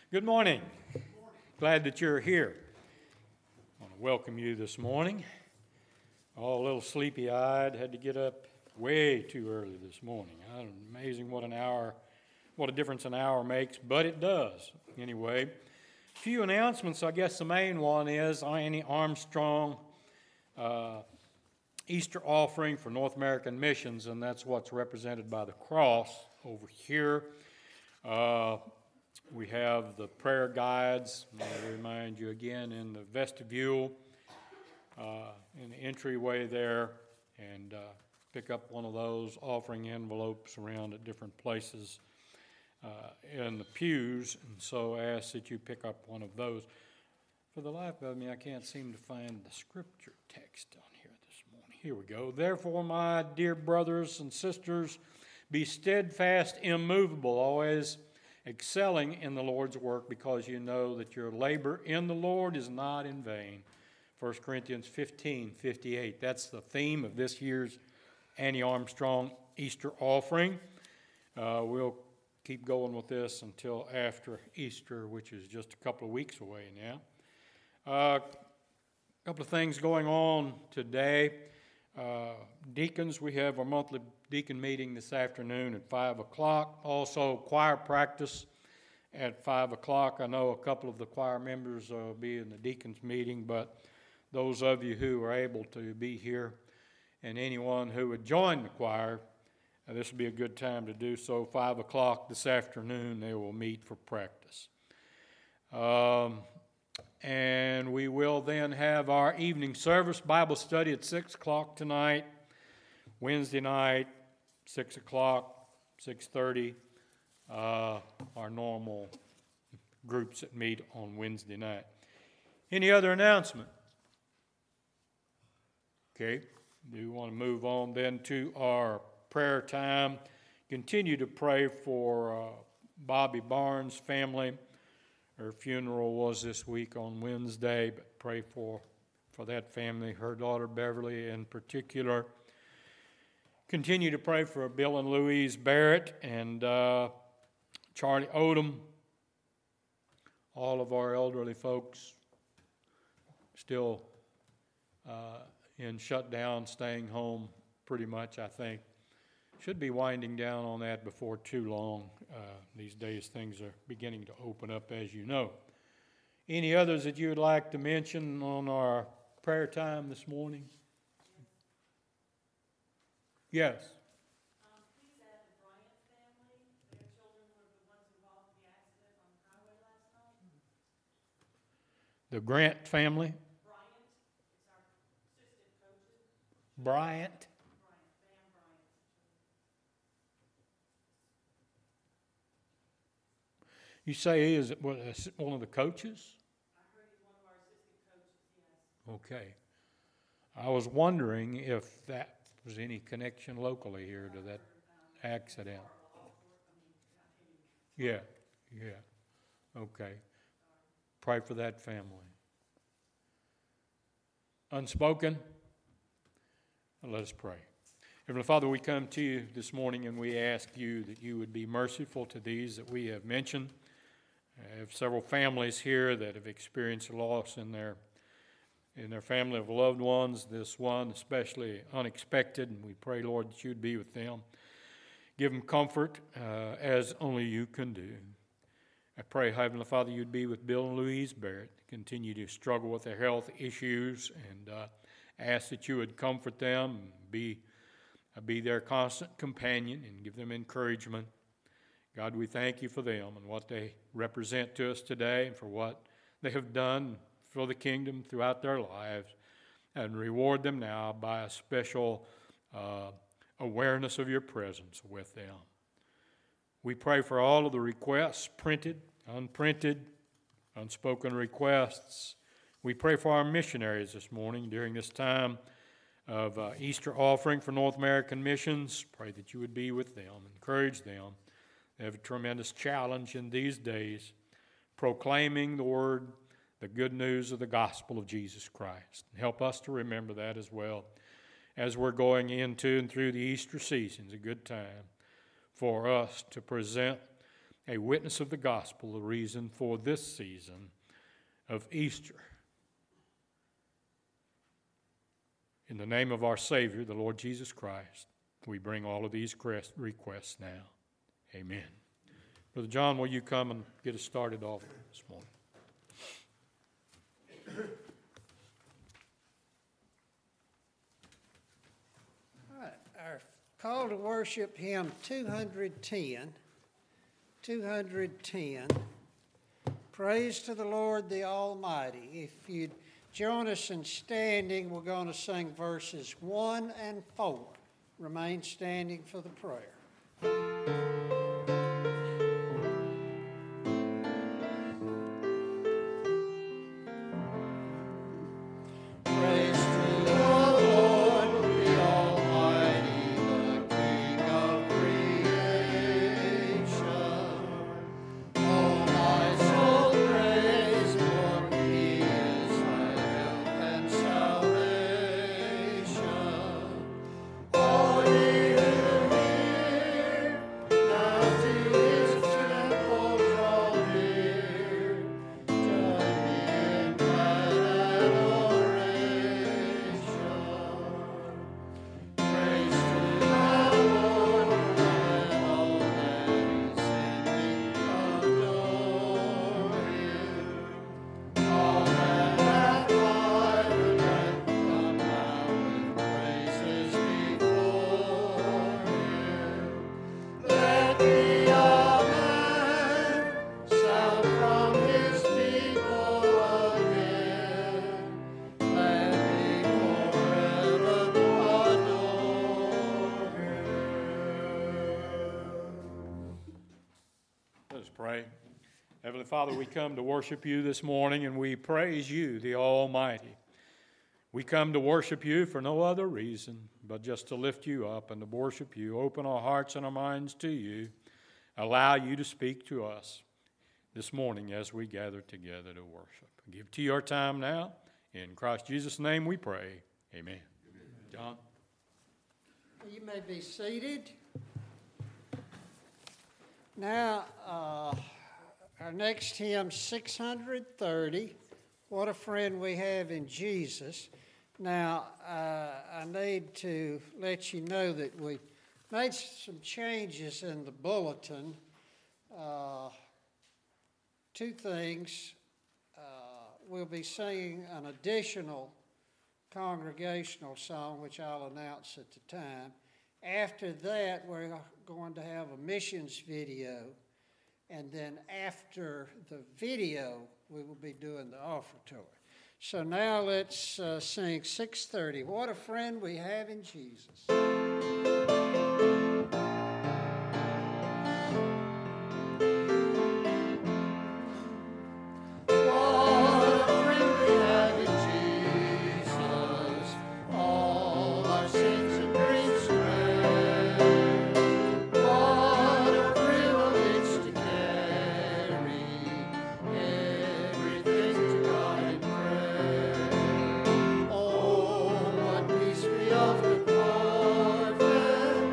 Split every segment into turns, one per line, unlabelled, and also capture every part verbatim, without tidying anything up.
Good morning. Glad that you're here. I want to welcome you this morning. All a little sleepy-eyed, had to get up way too early this morning. Uh, amazing what an hour, what a difference an hour makes, but it does. Anyway, a few announcements. I guess the main one is Annie Armstrong uh, Easter offering for North American Missions, and that's what's represented by the cross over here. Uh, We have the prayer guides, I'll remind you again, in the vestibule, uh, in the entryway there, and uh, pick up one of those offering envelopes around at different places uh, in the pews, and so I ask that you pick up one of those. For the life of me, I can't seem to find the scripture text on here this morning. Here we go. Therefore, my dear brothers and sisters, be steadfast, immovable, always excelling in the Lord's work, because you know that your labor in the Lord is not in vain. First Corinthians fifteen fifty-eight. That's the theme of this year's Annie Armstrong Easter offering. Uh, we'll keep going with this until after Easter, which is just a couple of weeks away now. A uh, couple of things going on today. Uh, deacons, we have our monthly deacon meeting this afternoon at five o'clock. Also, choir practice at five o'clock. I know a couple of the choir members will be in the deacons meeting, but those of you who are able to be here and anyone who would join the choir, uh, this would be a good time to do so. five o'clock this afternoon, they will meet for practice. Um, and we will then have our evening service, Bible study at six o'clock tonight. Wednesday night, six o'clock, six thirty, uh, our normal groups that meet on Wednesday night. Any other announcement? Okay, do you want to move on then to our prayer time? Continue to pray for uh, Bobby Barnes' family. Her funeral was this week on Wednesday, but pray for, for that family, her daughter Beverly in particular. Continue to pray for Bill and Louise Barrett and uh, Charlie Odom, all of our elderly folks still uh, in shutdown, staying home pretty much, I think. Should be winding down on that before too long. Uh, these days things are beginning to open up, as you know. Any others that you would like to mention on our prayer time this morning? Yes.
Um, please add the Bryant family. Their children were the ones involved in the accident on the highway last night.
The Grant family?
Bryant, it's our assistant coaches.
Bryant?
Bryant, Van Bryant.
You say he is one of the coaches?
I heard he's one of our assistant coaches, yes.
Okay. I was wondering if that was any connection locally here to that accident. Yeah, yeah. Okay. Pray for that family. Unspoken? Let us pray. Heavenly Father, we come to you this morning and we ask you that you would be merciful to these that we have mentioned. I have several families here that have experienced loss in their in their family of loved ones, this one especially unexpected, and we pray, Lord, that you'd be with them. Give them comfort uh, as only you can do. I pray, Heavenly Father, you'd be with Bill and Louise Barrett, continue to struggle with their health issues, and uh, ask that you would comfort them, and be, uh, be their constant companion, and give them encouragement. God, we thank you for them and what they represent to us today, and for what they have done for the kingdom throughout their lives, and reward them now by a special uh, awareness of your presence with them. We pray for all of the requests, printed, unprinted, unspoken requests. We pray for our missionaries this morning during this time of uh, Easter offering for North American Missions. Pray that you would be with them, encourage them. They have a tremendous challenge in these days, proclaiming the word, the good news of the gospel of Jesus Christ. Help us to remember that as well as we're going into and through the Easter season. It's a good time for us to present a witness of the gospel, the reason for this season of Easter. In the name of our Savior, the Lord Jesus Christ, we bring all of these requests now. Amen. Brother John, will you come and get us started off this morning?
All right, our call to worship hymn two hundred ten. two hundred ten. Praise to the Lord the Almighty. If you'd join us in standing, we're going to sing verses one and four. Remain standing for the prayer.
Heavenly Father, we come to worship you this morning, and we praise you, the Almighty. We come to worship you for no other reason but just to lift you up and to worship you, open our hearts and our minds to you, allow you to speak to us this morning as we gather together to worship. Give to you our time now. In Christ Jesus' name we pray. Amen. Amen. John?
You may be seated. Now, uh, our next hymn, six hundred thirty, What a Friend We Have in Jesus. Now, uh, I need to let you know that we've made some changes in the bulletin. Uh, two things. Uh, we'll be singing an additional congregational song, which I'll announce at the time. After that, we're going to have a missions video. And then after the video, we will be doing the offertory. So now let's uh, sing six thirty. What a friend we have in Jesus.
Oh, what peace we often forfeit.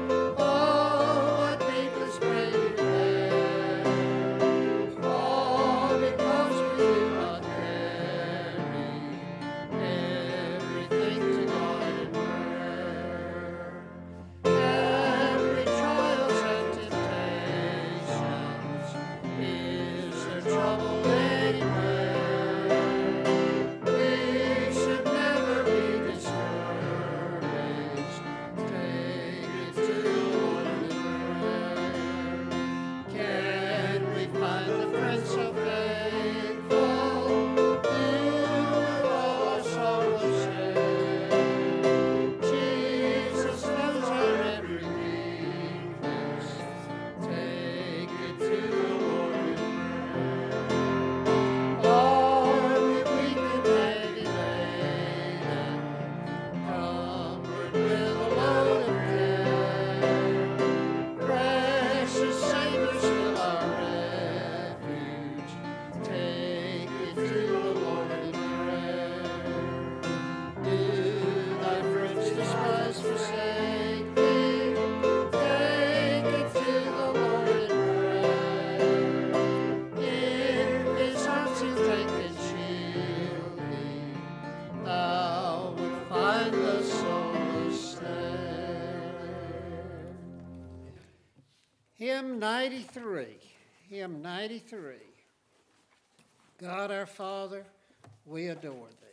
ninety-three. Hymn ninety-three. God our Father, we adore thee.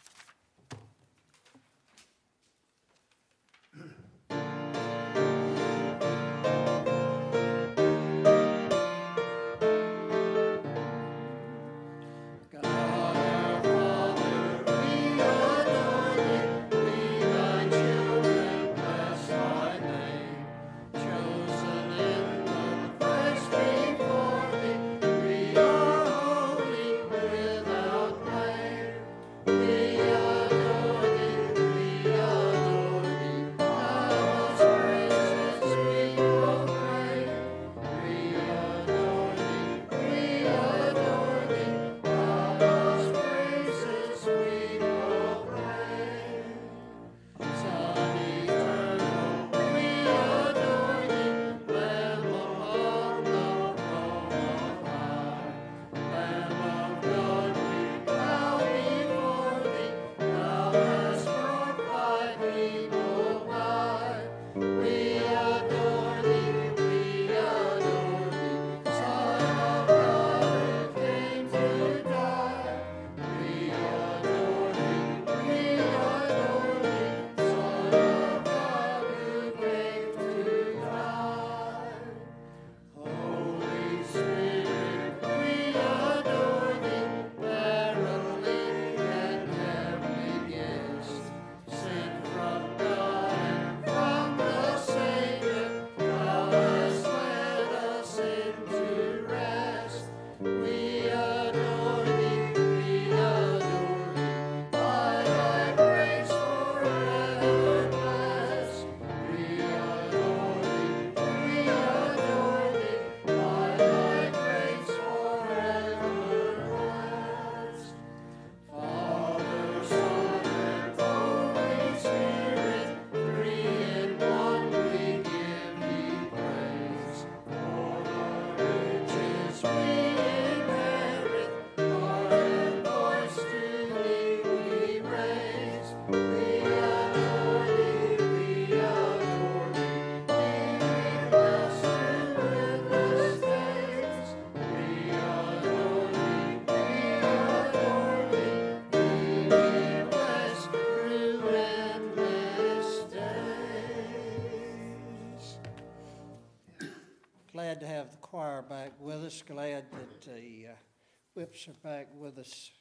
Glad to have the choir back with us. Glad that the uh, whips are back with us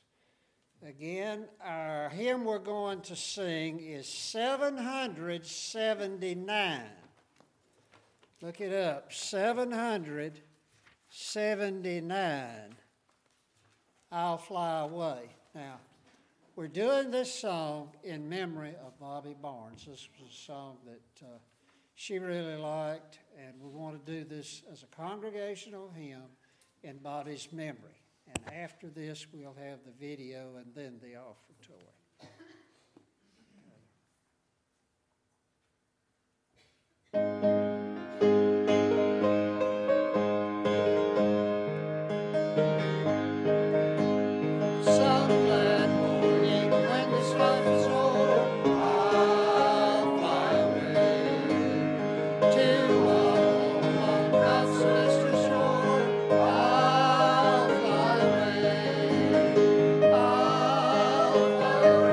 again. Our hymn we're going to sing is seven hundred seventy-nine. Look it up, seven hundred seventy-nine. I'll Fly Away. Now, we're doing this song in memory of Bobby Barnes. This was a song that uh, she really liked, and we want to do this as a congregational hymn in Bobby's memory. And after this, we'll have the video and then the offertory. Fly away.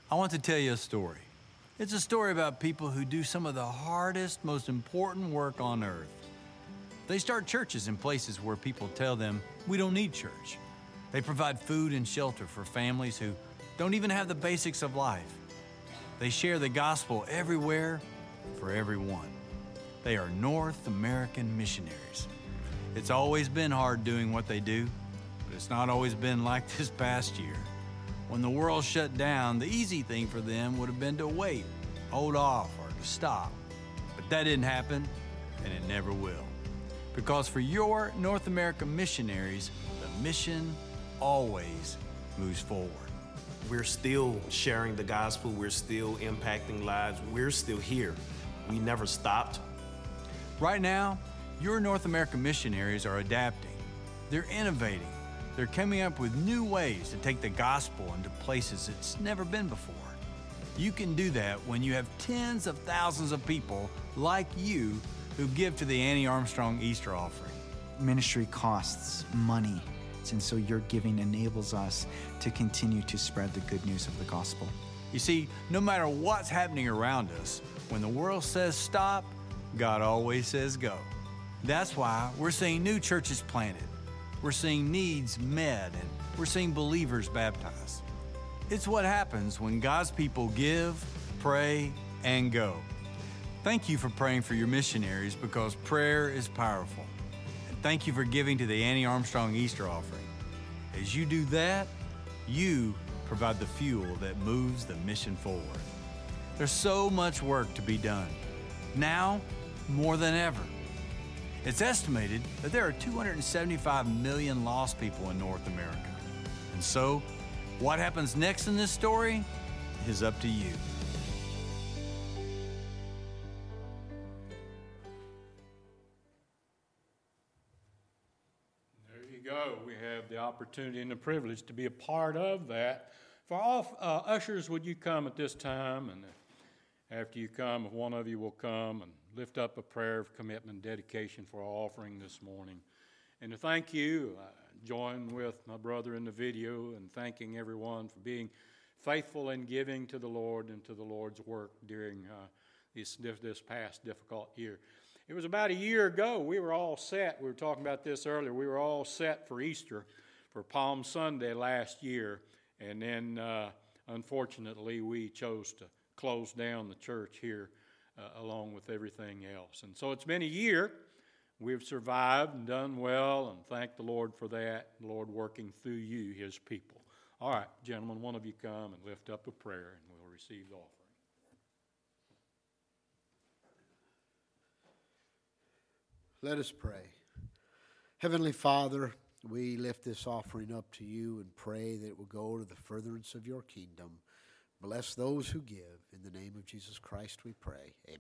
I want to tell you a story. It's a story about people who do some of the hardest, most important work on earth. They start churches in places where people tell them, we don't need church. They provide food and shelter for families who don't even have the basics of life. They share the gospel everywhere for everyone. They are North American missionaries. It's always been hard doing what they do, but it's not always been like this past year. When the world shut down, the easy thing for them would have been to wait, hold off, or to stop. But that didn't happen, and it never will. Because for your North American missionaries, the mission always moves forward.
We're still sharing the gospel. We're still impacting lives. We're still here. We never stopped.
Right now, your North American missionaries are adapting. They're innovating. They're coming up with new ways to take the gospel into places it's never been before. You can do that when you have tens of thousands of people like you who give to the Annie Armstrong Easter offering.
Ministry costs money, and so your giving enables us to continue to spread the good news of the gospel.
You see, no matter what's happening around us, when the world says stop, God always says go. That's why we're seeing new churches planted. We're seeing needs met, and we're seeing believers baptized. It's what happens when God's people give, pray, and go. Thank you for praying for your missionaries, because prayer is powerful. And thank you for giving to the Annie Armstrong Easter offering. As you do that, you provide the fuel that moves the mission forward. There's so much work to be done, now more than ever. It's estimated that there are two hundred seventy-five million lost people in North America. And so, what happens next in this story is up to you.
There you go. We have the opportunity and the privilege to be a part of that. For all uh, ushers, would you come at this time? And after you come, if one of you will come and lift up a prayer of commitment and dedication for our offering this morning. And to thank you, I join with my brother in the video and thanking everyone for being faithful in giving to the Lord and to the Lord's work during uh, this, this past difficult year. It was about a year ago, we were all set, we were talking about this earlier, we were all set for Easter, for Palm Sunday last year, and then uh, unfortunately we chose to close down the church here uh, along with everything else. And so it's been a year. We've survived and done well, and thank the Lord for that, the Lord working through you, His people. All right, gentlemen, one of you come and lift up a prayer, and we'll receive the offering.
Let us pray. Heavenly Father, we lift this offering up to you and pray that it will go to the furtherance of your kingdom. Bless those who give. In the name of Jesus Christ we pray. Amen.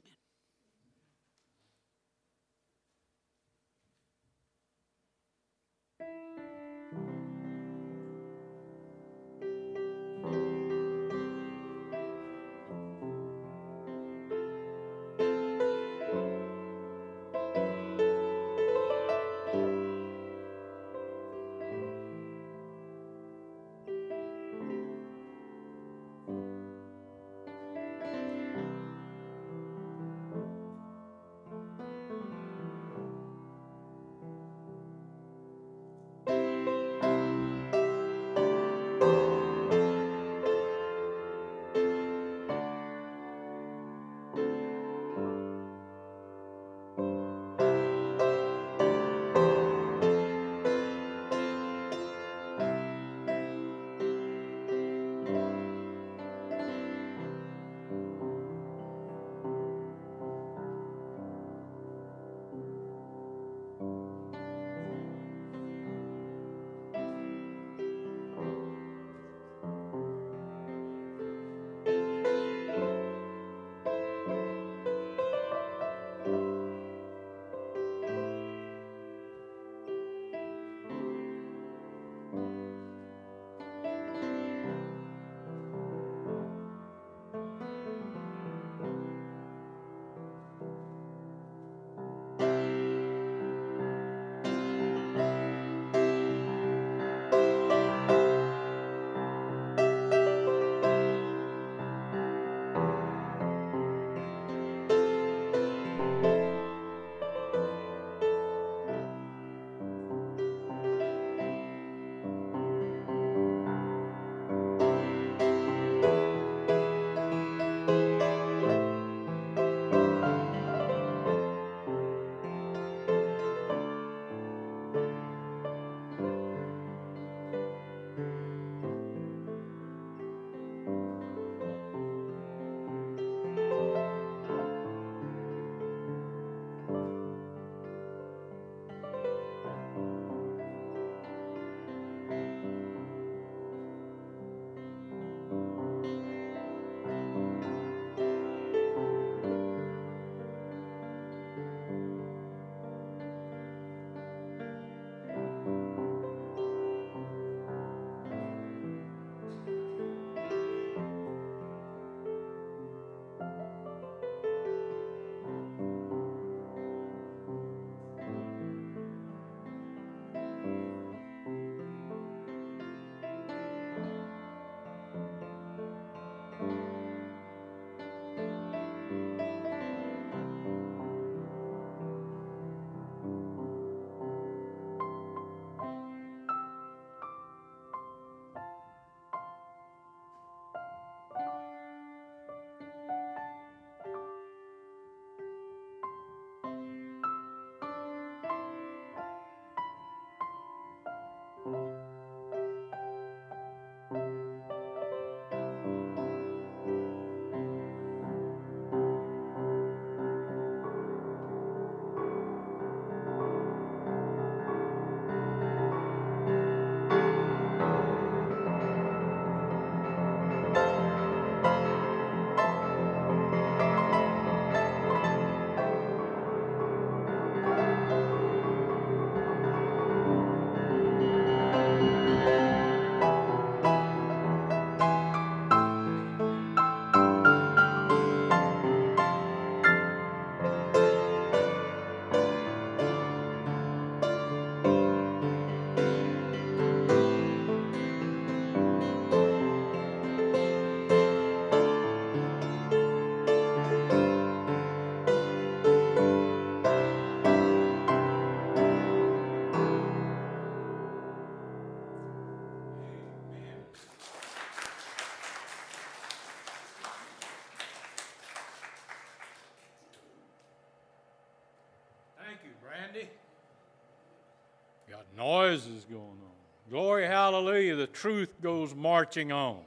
Got noises going on. Glory, hallelujah, the truth goes marching on.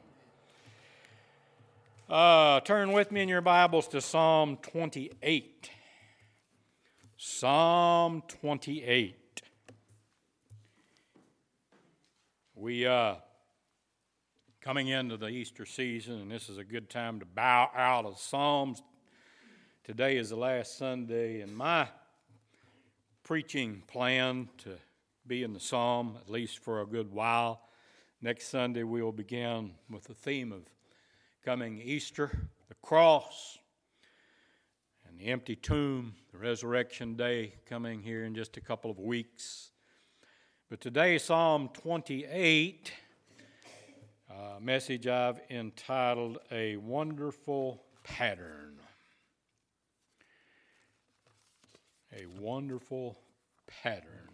Uh, turn with me in your Bibles to Psalm twenty-eight. Psalm twenty-eight. We uh coming into the Easter season, and this is a good time to bow out of Psalms. Today is the last Sunday, and my preaching plan to be in the Psalm, at least for a good while. Next Sunday we will begin with the theme of coming Easter, the cross, and the empty tomb, the resurrection day coming here in just a couple of weeks. But today, Psalm twenty-eight, a message I've entitled, A Wonderful Pattern. A wonderful pattern.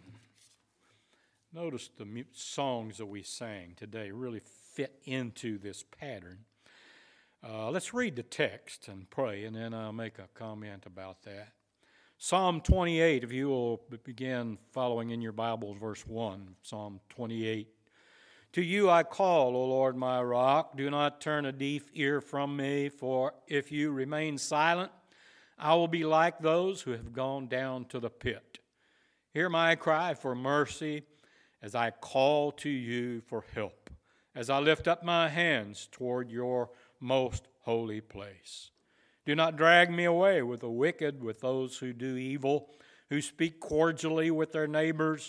Notice the songs that we sang today really fit into this pattern. Uh, let's read the text and pray, and then I'll make a comment about that. Psalm twenty-eight, if you will begin following in your Bibles, verse one, Psalm twenty-eight. To you I call, O Lord my rock. Do not turn a deaf ear from me, for if you remain silent, I will be like those who have gone down to the pit. Hear my cry for mercy as I call to you for help, as I lift up my hands toward your most holy place. Do not drag me away with the wicked, with those who do evil, who speak cordially with their neighbors,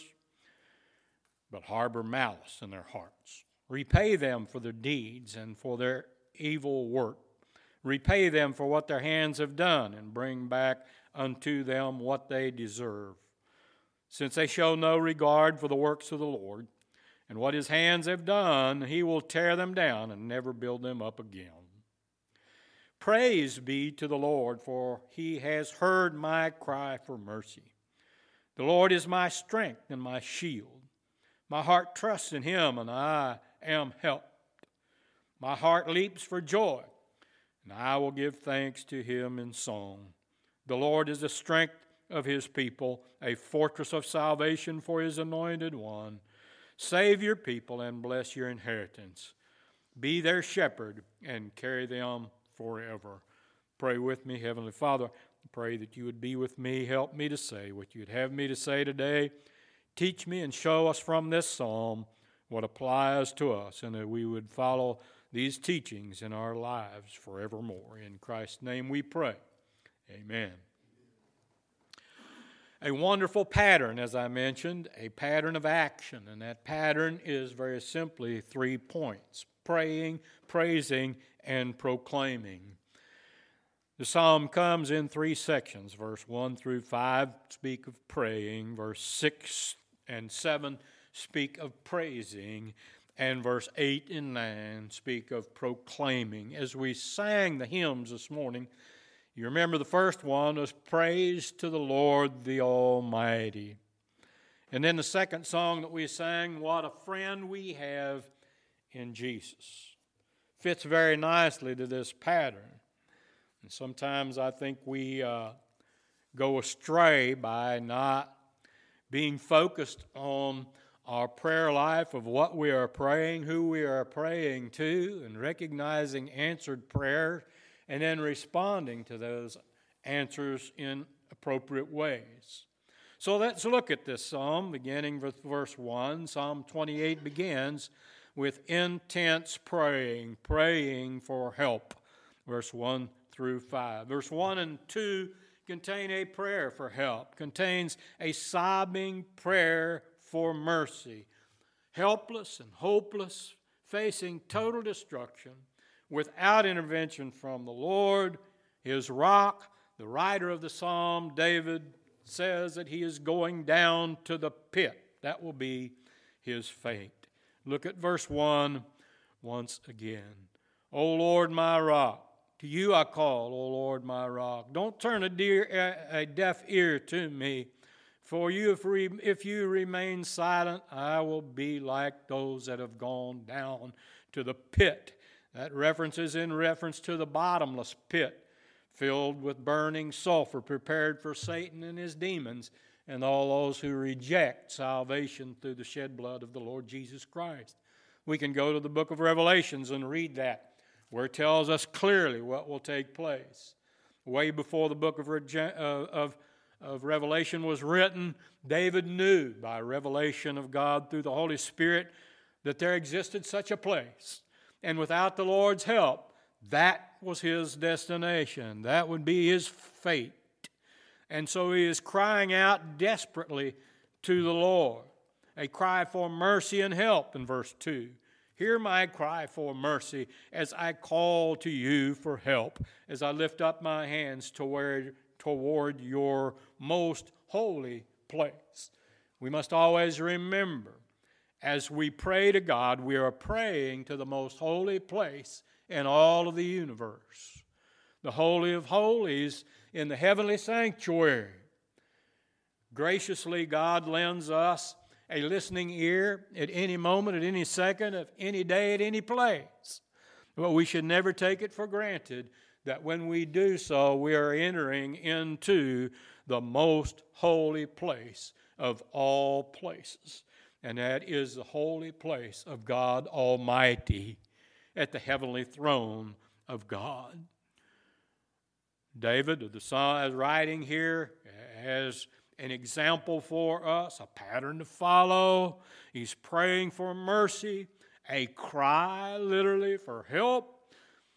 but harbor malice in their hearts. Repay them for their deeds and for their evil work. Repay them for what their hands have done, and bring back unto them what they deserve. Since they show no regard for the works of the Lord, and what his hands have done, he will tear them down and never build them up again. Praise be to the Lord, for he has heard my cry for mercy. The Lord is my strength and my shield. My heart trusts in him, and I am helped. My heart leaps for joy, and I will give thanks to him in song. The Lord is the strength of his people, a fortress of salvation for his anointed one. Save your people and bless your inheritance. Be their shepherd and carry them forever. Pray with me, Heavenly Father. I pray that you would be with me. Help me to say what you'd have me to say today. Teach me and show us from this psalm what applies to us, and that we would follow these teachings in our lives forevermore. In Christ's name we pray. Amen. A wonderful pattern, as I mentioned, a pattern of action, and that pattern is very simply three points: praying, praising, and proclaiming. The psalm comes in three sections. Verse one through five speak of praying. Verse six and seven speak of praising. And verse eight and nine speak of proclaiming. As we sang the hymns this morning, you remember the first one was Praise to the Lord the Almighty. And then the second song that we sang, What a Friend We Have in Jesus. Fits very nicely to this pattern. And sometimes I think we uh, go astray by not being focused on our prayer life of what we are praying, who we are praying to, and recognizing answered prayer, and then responding to those answers in appropriate ways. So let's look at this psalm, beginning with verse one. Psalm twenty-eight begins with intense praying, praying for help, verse one through five. Verse one and two contain a prayer for help, contains a sobbing prayer for mercy. Helpless and hopeless, facing total destruction, without intervention from the Lord, his rock. The writer of the psalm, David, says that he is going down to the pit. That will be his fate. Look at verse one once again. O Lord, my rock, to you I call, O Lord, my rock. Don't turn a, dear, a deaf ear to me, for you, if, re, if you remain silent, I will be like those that have gone down to the pit. That reference is in reference to the bottomless pit, filled with burning sulfur, prepared for Satan and his demons and all those who reject salvation through the shed blood of the Lord Jesus Christ. We can go to the book of Revelations and read that, where it tells us clearly what will take place. Way before the book of, Rege- uh, of, of Revelation was written, David knew by revelation of God through the Holy Spirit that there existed such a place. And without the Lord's help, that was his destination. That would be his fate. And so he is crying out desperately to the Lord. A cry for mercy and help in verse two. Hear my cry for mercy as I call to you for help, as I lift up my hands toward, toward your most holy place. We must always remember, as we pray to God, we are praying to the most holy place in all of the universe, the Holy of Holies in the heavenly sanctuary. Graciously, God lends us a listening ear at any moment, at any second, of any day, at any place. But we should never take it for granted that when we do so, we are entering into the most holy place of all places. And that is the holy place of God Almighty at the heavenly throne of God. David, the psalm, is writing here as an example for us, a pattern to follow. He's praying for mercy, a cry, literally, for help,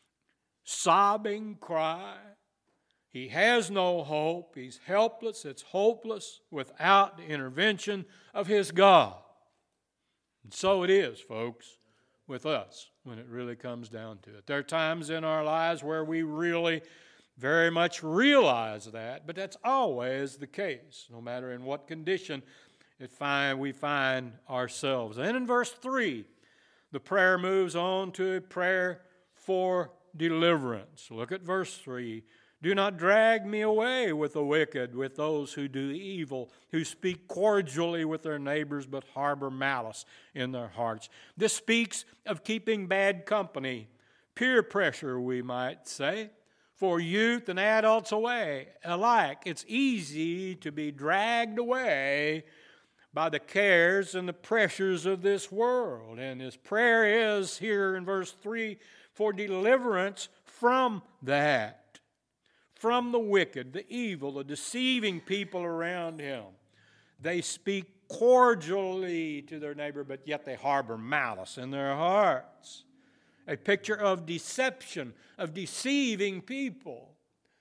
sobbing cry. He has no hope. He's helpless. It's hopeless without the intervention of his God. And so it is, folks, with us when it really comes down to it. There are times in our lives where we really very much realize that, but that's always the case, no matter in what condition it find, we find ourselves. And in verse three, the prayer moves on to a prayer for deliverance. Look at verse three. Do not drag me away with the wicked, with those who do evil, who speak cordially with their neighbors but harbor malice in their hearts. This speaks of keeping bad company, peer pressure, we might say, for youth and adults away alike. It's easy to be dragged away by the cares and the pressures of this world. And his prayer is here in verse three for deliverance from that, from the wicked, the evil, the deceiving people around him. They speak cordially to their neighbor, but yet they harbor malice in their hearts. A picture of deception, of deceiving people.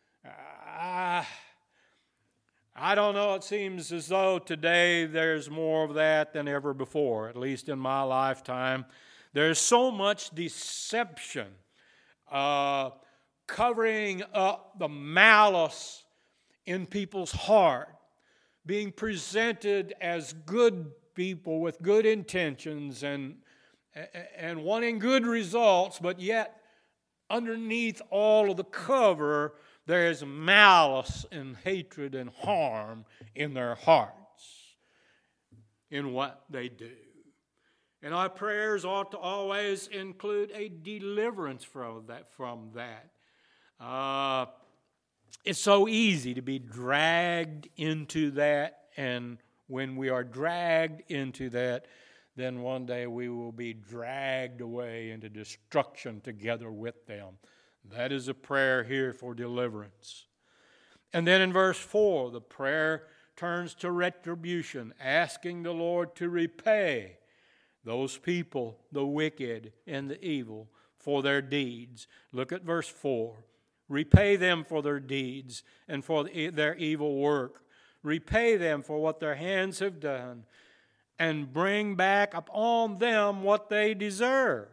Uh, I don't know, it seems as though today there's more of that than ever before, at least in my lifetime. There's so much deception, uh, covering up the malice in people's heart, being presented as good people with good intentions and and wanting good results, but yet underneath all of the cover, there is malice and hatred and harm in their hearts in what they do. And our prayers ought to always include a deliverance from that. From that. Uh, it's so easy to be dragged into that, and when we are dragged into that, then one day we will be dragged away into destruction together with them. That is a prayer here for deliverance. And then in verse four, the prayer turns to retribution, asking the Lord to repay those people, the wicked and the evil, for their deeds. Look at verse four. Repay them for their deeds and for their evil work. Repay them for what their hands have done, and bring back upon them what they deserve.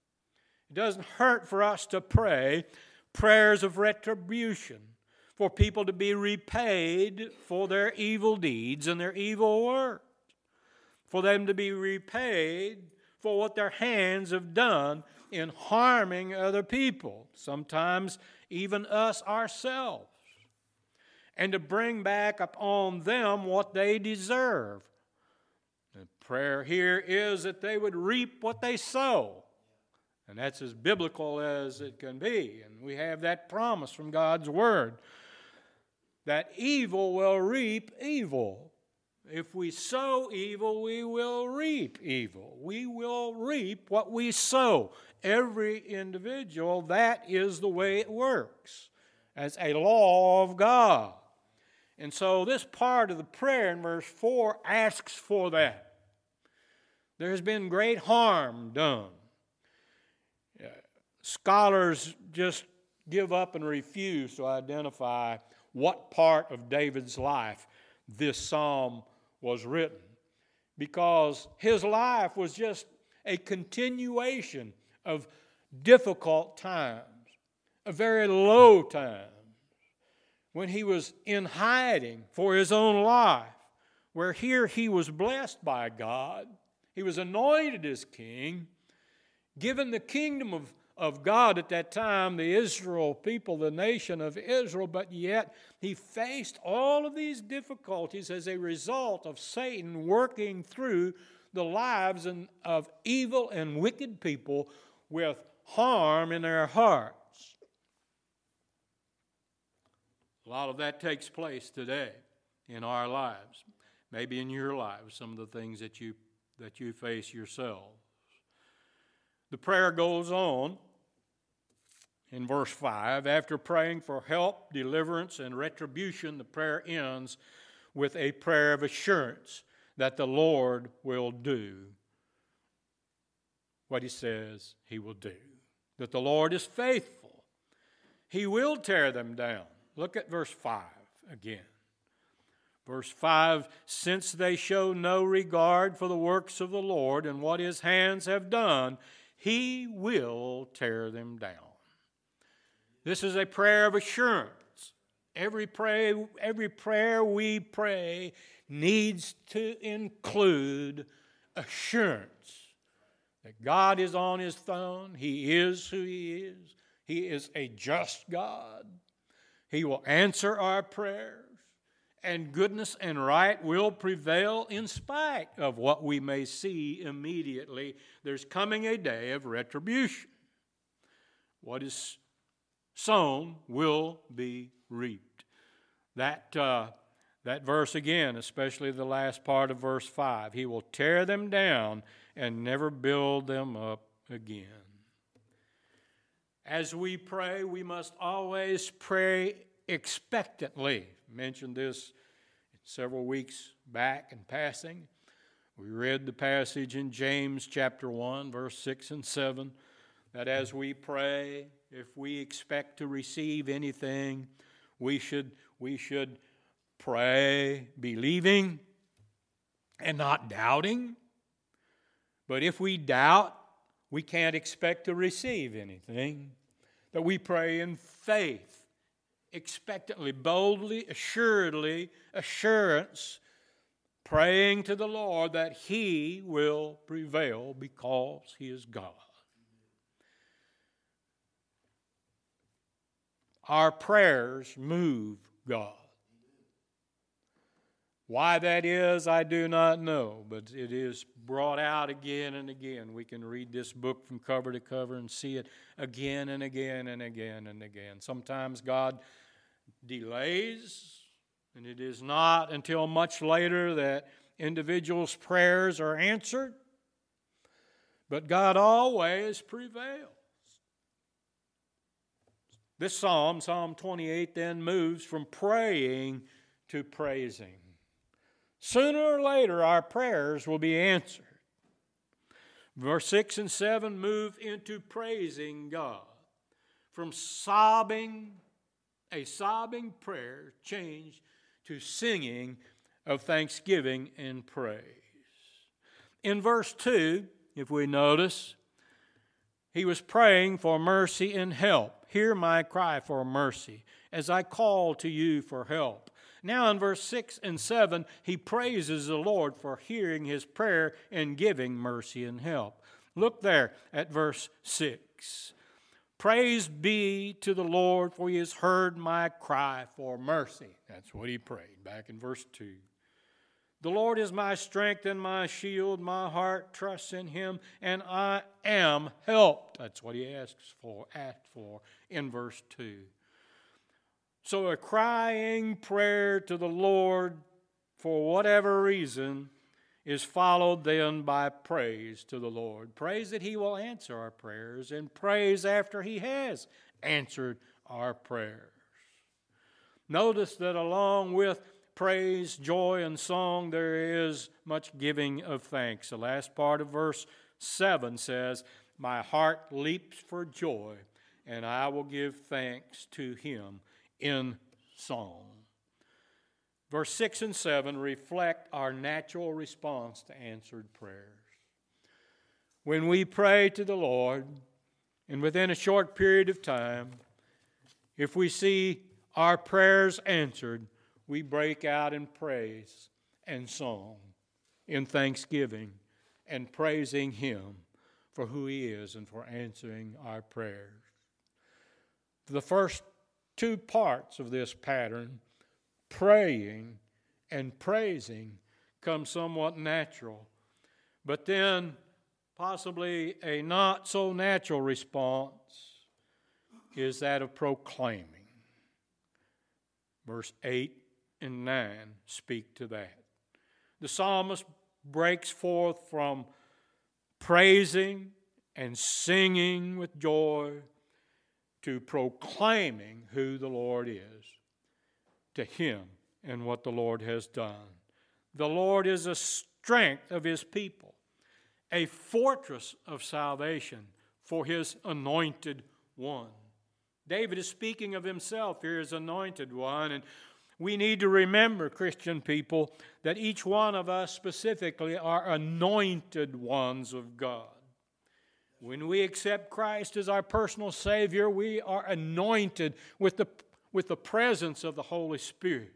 It doesn't hurt for us to pray prayers of retribution, for people to be repaid for their evil deeds and their evil work, for them to be repaid for what their hands have done in harming other people, sometimes even us ourselves, and to bring back upon them what they deserve. The prayer here is that they would reap what they sow. And that's as biblical as it can be. And we have that promise from God's Word that evil will reap evil. If we sow evil, we will reap evil. We will reap what we sow. Every individual, that is the way it works, as a law of God. And so this part of the prayer in verse four asks for that. There has been great harm done. Uh, scholars just give up and refuse to identify what part of David's life this psalm was written, because his life was just a continuation of difficult times, a very low time, when he was in hiding for his own life, where here he was blessed by God. He was anointed as king, given the kingdom of, of God at that time, the Israel people, the nation of Israel, but yet he faced all of these difficulties as a result of Satan working through the lives of evil and wicked people with harm in their hearts. A lot of that takes place today in our lives, maybe in your lives, some of the things that you that you face yourselves. The prayer goes on in verse five. After praying for help, deliverance, and retribution, the prayer ends with a prayer of assurance that the Lord will do what he says he will do, that the Lord is faithful. He will tear them down. Look at verse five again. Verse five, since they show no regard for the works of the Lord and what his hands have done, he will tear them down. This is a prayer of assurance. Every pray, every prayer we pray needs to include assurance that God is on his throne. He is who he is. He is a just God. He will answer our prayers, and goodness and right will prevail in spite of what we may see immediately. There's coming a day of retribution. What is sown will be reaped. That, uh, that verse again, especially the last part of verse five, he will tear them down and never build them up again. As we pray, we must always pray expectantly. I mentioned this several weeks back in passing. We read the passage in James chapter one, verse six and seven, that as we pray, if we expect to receive anything, we should, we should pray believing and not doubting. But if we doubt, we can't expect to receive anything. That we pray in faith, expectantly, boldly, assuredly, assurance, praying to the Lord that he will prevail because he is God. Our prayers move God. Why that is, I do not know, but it is brought out again and again. We can read this book from cover to cover and see it again and again and again and again. Sometimes God delays, and it is not until much later that individuals' prayers are answered, but God always prevails. This psalm, Psalm twenty-eight, then moves from praying to praising. Sooner or later, our prayers will be answered. Verse six and seven move into praising God. From sobbing, a sobbing prayer changed to singing of thanksgiving and praise. In verse two, if we notice, he was praying for mercy and help. Hear my cry for mercy as I call to you for help. Now in verse six and seven, he praises the Lord for hearing his prayer and giving mercy and help. Look there at verse six. Praise be to the Lord, for he has heard my cry for mercy. That's what he prayed back in verse two. The Lord is my strength and my shield. My heart trusts in him, and I am helped. That's what he asks for, asked for in verse two. So a crying prayer to the Lord for whatever reason, is followed then by praise to the Lord. Praise that He will answer our prayers, and praise after He has answered our prayers. Notice that along with praise, joy, and song, there is much giving of thanks. The last part of verse seven says, "My heart leaps for joy, and I will give thanks to Him in song." Verse six and seven reflect our natural response to answered prayers. When we pray to the Lord, and within a short period of time, if we see our prayers answered, we break out in praise and song, in thanksgiving, and praising Him for who He is and for answering our prayers. The first two parts of this pattern, praying and praising, come somewhat natural. But then, possibly a not so natural response is that of proclaiming. Verse eight and nine speak to that. The psalmist breaks forth from praising and singing with joy to proclaiming who the Lord is to him and what the Lord has done. The Lord is a strength of His people, a fortress of salvation for His anointed one. David is speaking of himself here as anointed one, and we need to remember, Christian people, that each one of us specifically are anointed ones of God. When we accept Christ as our personal Savior, we are anointed with the, with the presence of the Holy Spirit.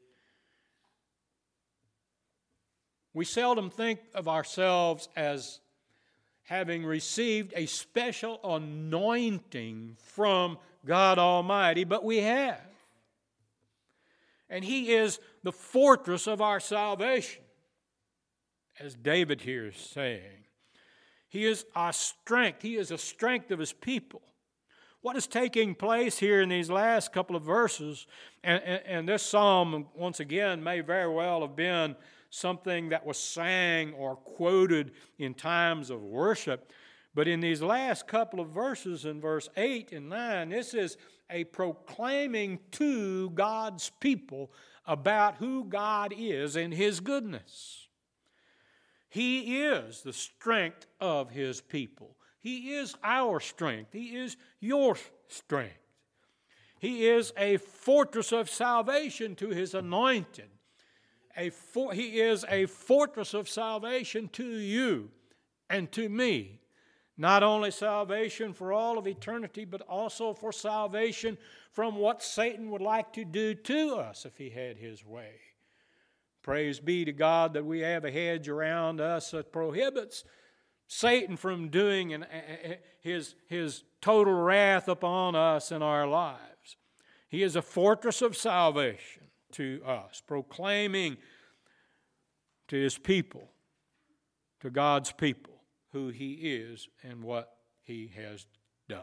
We seldom think of ourselves as having received a special anointing from God Almighty, but we have. And He is the fortress of our salvation, as David here is saying. He is our strength. He is the strength of His people. What is taking place here in these last couple of verses, and, and, and this psalm, once again, may very well have been something that was sang or quoted in times of worship, but in these last couple of verses, in verse eight and nine, this is a proclaiming to God's people about who God is and His goodness. He is the strength of His people. He is our strength. He is your strength. He is a fortress of salvation to His anointed. A for, he is a fortress of salvation to you and to me. Not only salvation for all of eternity, but also for salvation from what Satan would like to do to us if he had his way. Praise be to God that we have a hedge around us that prohibits Satan from doing an, his, his total wrath upon us in our lives. He is a fortress of salvation to us, proclaiming to His people, to God's people, who He is and what He has done.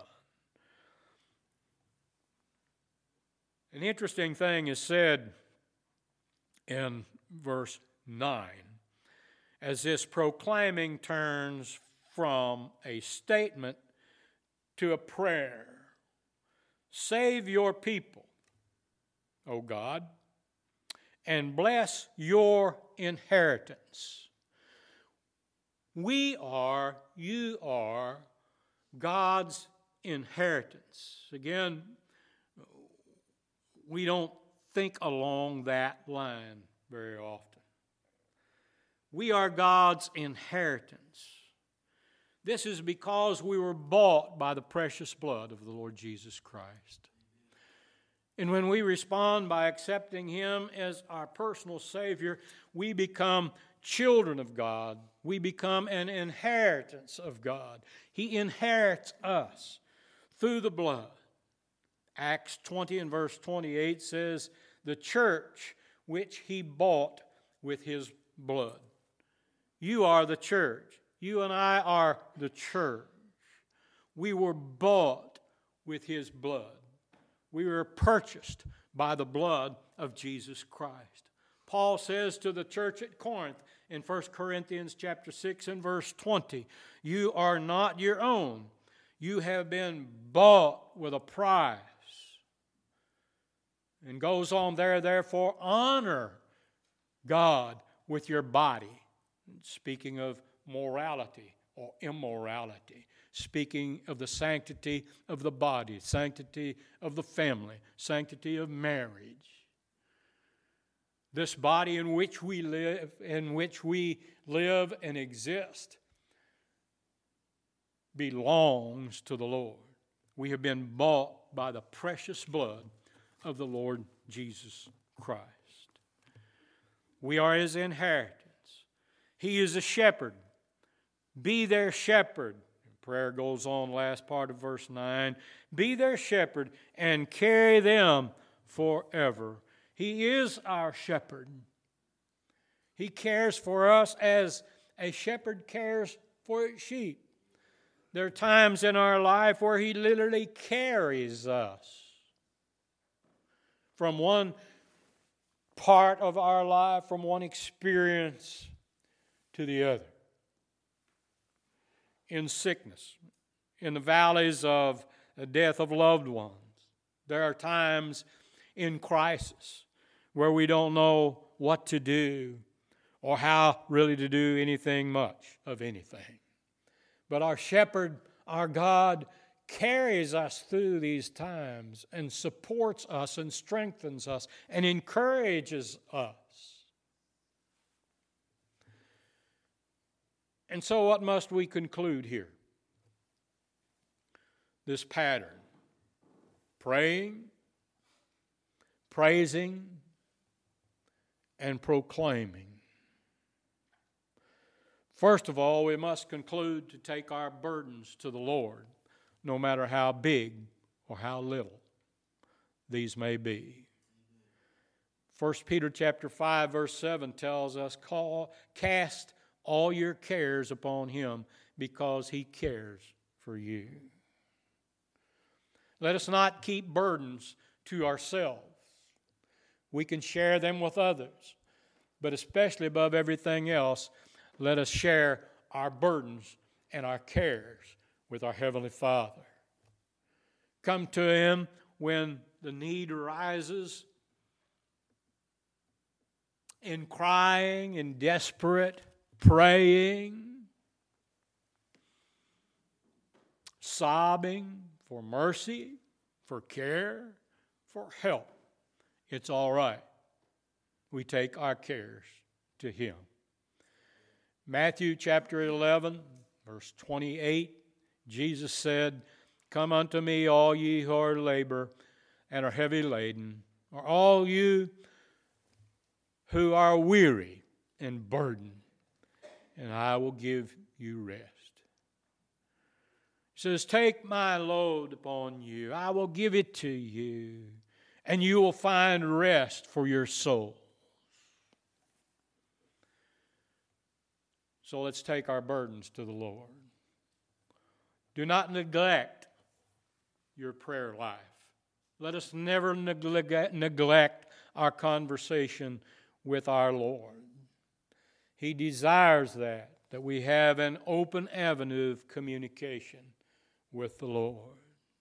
An interesting thing is said in verse nine, as this proclaiming turns from a statement to a prayer. Save your people, O God, and bless your inheritance. We are, you are, God's inheritance. Again, we don't think along that line very often. We are God's inheritance. This is because we were bought by the precious blood of the Lord Jesus Christ. And when we respond by accepting Him as our personal Savior, we become children of God. We become an inheritance of God. He inherits us through the blood. Acts twenty and verse twenty-eight says, the church which He bought with His blood. You are the church. You and I are the church. We were bought with His blood. We were purchased by the blood of Jesus Christ. Paul says to the church at Corinth in First Corinthians chapter six and verse twenty, you are not your own. You have been bought with a price. And goes on there, therefore, honor God with your body. Speaking of morality or immorality. Speaking of the sanctity of the body, sanctity of the family, sanctity of marriage. This body in which we live, in which we live and exist, belongs to the Lord. We have been bought by the precious blood of the Lord Jesus Christ. We are His inheritance. He is a shepherd. Be their shepherd. Prayer goes on, last part of verse nine. Be their shepherd and carry them forever. He is our shepherd. He cares for us as a shepherd cares for his sheep. There are times in our life where He literally carries us from one part of our life, from one experience to the other. In sickness, in the valleys of the death of loved ones, there are times in crisis where we don't know what to do or how really to do anything much of anything. But our shepherd, our God, carries us through these times and supports us and strengthens us and encourages us. And so what must we conclude here? This pattern. Praying, praising, and proclaiming. First of all, we must conclude to take our burdens to the Lord, no matter how big or how little these may be. First Peter chapter five, verse seven tells us, Call, cast all your cares upon Him because He cares for you. Let us not keep burdens to ourselves. We can share them with others, but especially above everything else, let us share our burdens and our cares with our Heavenly Father. Come to Him when the need arises, in crying, in desperate praying, sobbing for mercy, for care, for help. It's all right. We take our cares to Him. Matthew chapter eleven, verse twenty-eight, Jesus said, Come unto me, all ye who are labor and are heavy laden, or all you who are weary and burdened, and I will give you rest. He says, Take my load upon you. I will give it to you, and you will find rest for your souls. So let's take our burdens to the Lord. Do not neglect your prayer life. Let us never neglect, neglect our conversation with our Lord. He desires that, that we have an open avenue of communication with the Lord.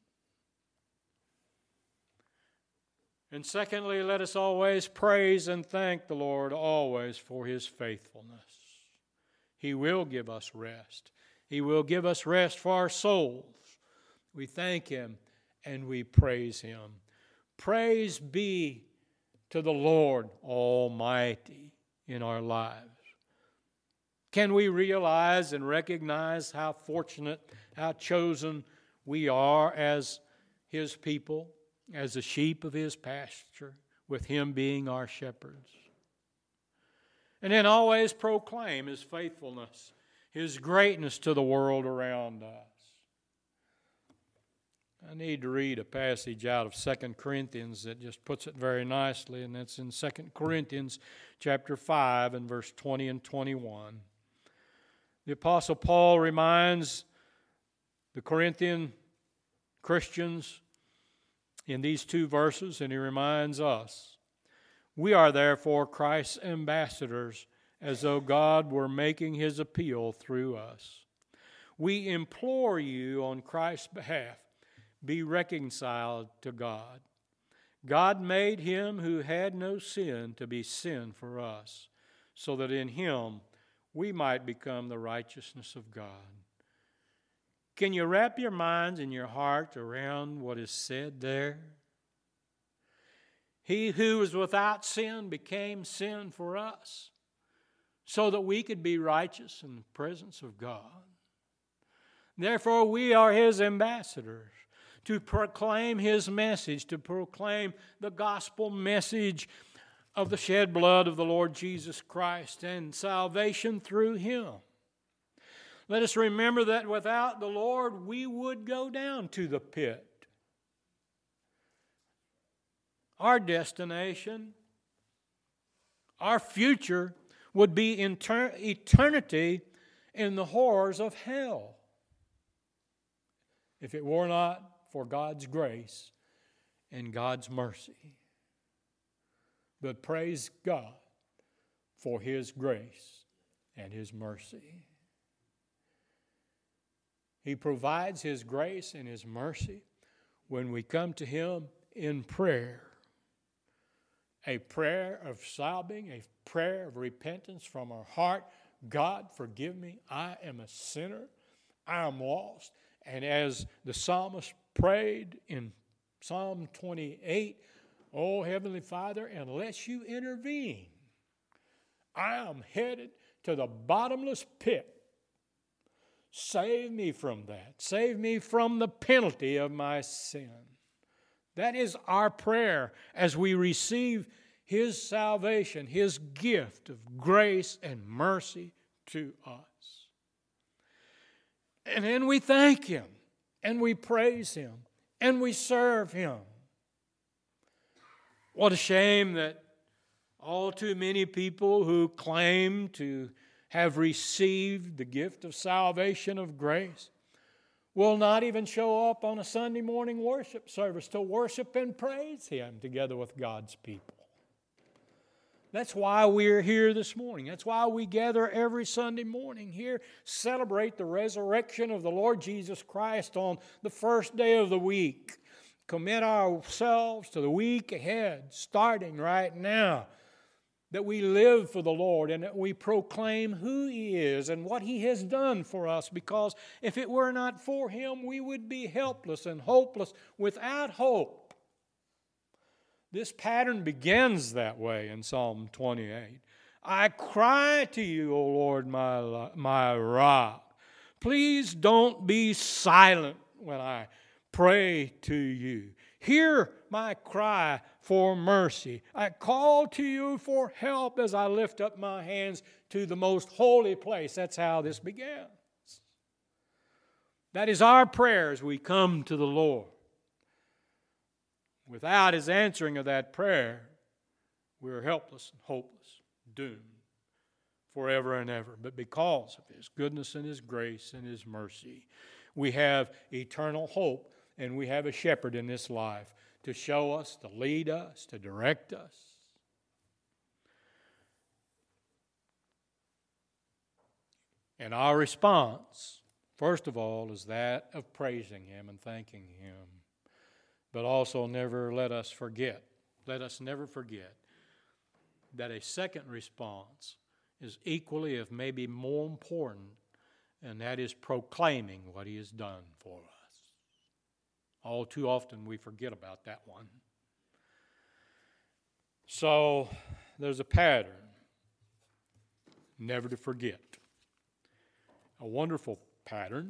And secondly, let us always praise and thank the Lord always for His faithfulness. He will give us rest. He will give us rest for our souls. We thank Him and we praise Him. Praise be to the Lord Almighty in our lives. Can we realize and recognize how fortunate, how chosen we are as His people, as the sheep of His pasture, with Him being our shepherds? And then always proclaim His faithfulness, His greatness to the world around us. I need to read a passage out of Second Corinthians that just puts it very nicely, and it's in Second Corinthians chapter five and verse twenty and twenty-one. The Apostle Paul reminds the Corinthian Christians in these two verses, and he reminds us, We are therefore Christ's ambassadors, as though God were making his appeal through us. We implore you on Christ's behalf, be reconciled to God. God made him who had no sin to be sin for us, so that in him we might become the righteousness of God. Can you wrap your minds and your heart around what is said there? He who was without sin became sin for us, so that we could be righteous in the presence of God. Therefore, we are his ambassadors, to proclaim his message, to proclaim the gospel message of the shed blood of the Lord Jesus Christ and salvation through him. Let us remember that without the Lord, we would go down to the pit. Our destination, our future, would be inter- eternity in the horrors of hell, if it were not for God's grace and God's mercy. But praise God for his grace and his mercy. He provides his grace and his mercy when we come to him in prayer. A prayer of sobbing, a prayer of repentance from our heart. God, forgive me. I am a sinner. I am lost. And as the psalmist prayed in Psalm twenty-eight, oh, Heavenly Father, unless you intervene, I am headed to the bottomless pit. Save me from that. Save me from the penalty of my sin. That is our prayer as we receive his salvation, his gift of grace and mercy to us. And then we thank him, and we praise him, and we serve him. What a shame that all too many people who claim to have received the gift of salvation of grace will not even show up on a Sunday morning worship service to worship and praise him together with God's people. That's why we're here this morning. That's why we gather every Sunday morning here, celebrate the resurrection of the Lord Jesus Christ on the first day of the week. Commit ourselves to the week ahead, starting right now, that we live for the Lord and that we proclaim who he is and what he has done for us, because if it were not for him, we would be helpless and hopeless, without hope. This pattern begins that way in Psalm twenty-eight. I cry to you, O Lord, my, my rock. Please don't be silent when I pray to you. Hear my cry for mercy. I call to you for help as I lift up my hands to the most holy place. That's how this begins. That is our prayer as we come to the Lord. Without his answering of that prayer, we are helpless and hopeless, doomed forever and ever. But because of his goodness and his grace and his mercy, we have eternal hope, and we have a shepherd in this life to show us, to lead us, to direct us. And our response, first of all, is that of praising him and thanking him. But also never let us forget, let us never forget that a second response is equally, if maybe more important, and that is proclaiming what he has done for us. All too often we forget about that one. So there's a pattern, never to forget. A wonderful pattern,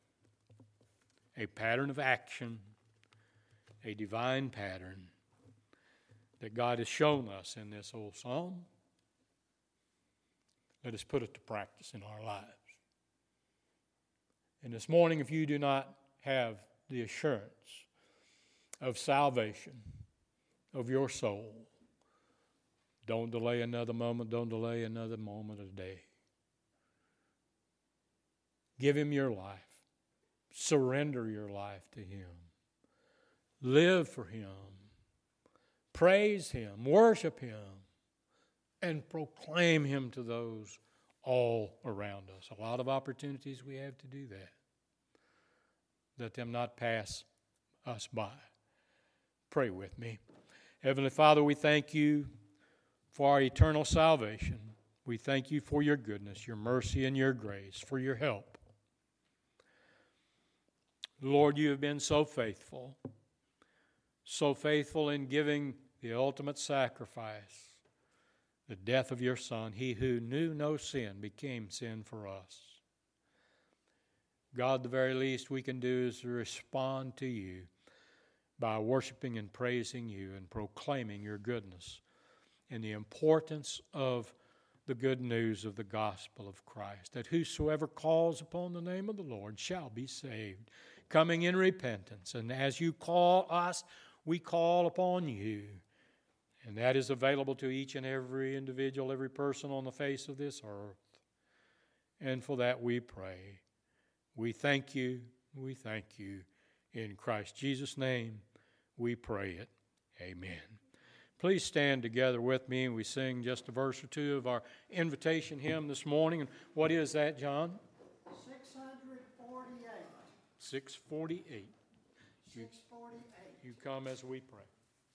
a pattern of action, a divine pattern that God has shown us in this old psalm. Let us put it to practice in our lives. And this morning, if you do not have the assurance of salvation of your soul, don't delay another moment, don't delay another moment of the day. Give him your life. Surrender your life to him. Live for him. praise Him, worship Him, and proclaim Him to those all around us. A lot of opportunities we have to do that. Let them not pass us by. Pray with me. Heavenly Father, we thank you for our eternal salvation. We thank you for your goodness, your mercy, and your grace, for your help. Lord, you have been so faithful, so faithful in giving the ultimate sacrifice, the death of your Son. He who knew no sin became sin for us. God, the very least we can do is respond to you by worshiping and praising you and proclaiming your goodness and the importance of the good news of the gospel of Christ, that whosoever calls upon the name of the Lord shall be saved, coming in repentance. And as you call us, we call upon you. And that is available to each and every individual, every person on the face of this earth. And for that we pray. We thank you, we thank you. In Christ Jesus' name we pray it. Amen. Please stand together with me and we sing just a verse or two of our invitation hymn this morning. And what is that, John?
six forty-eight.
six forty-eight. You,
six forty-eight.
you come as we pray.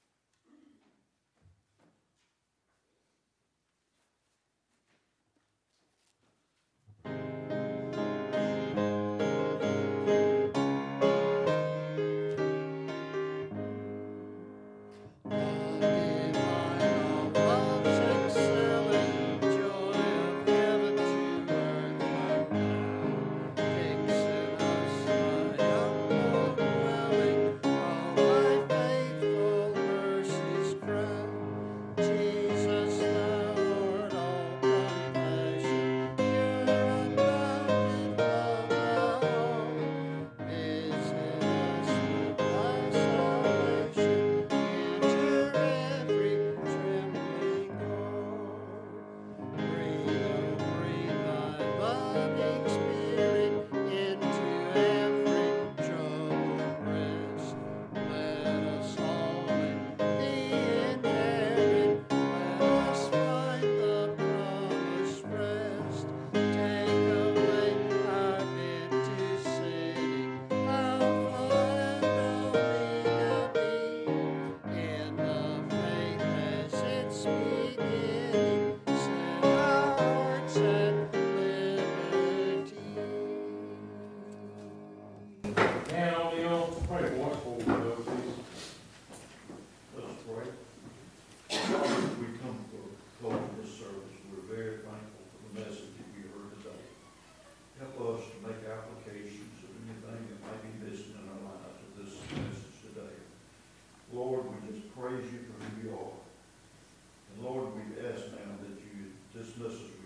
Lord, we just praise you for who you are. And Lord, we ask now that you dismiss us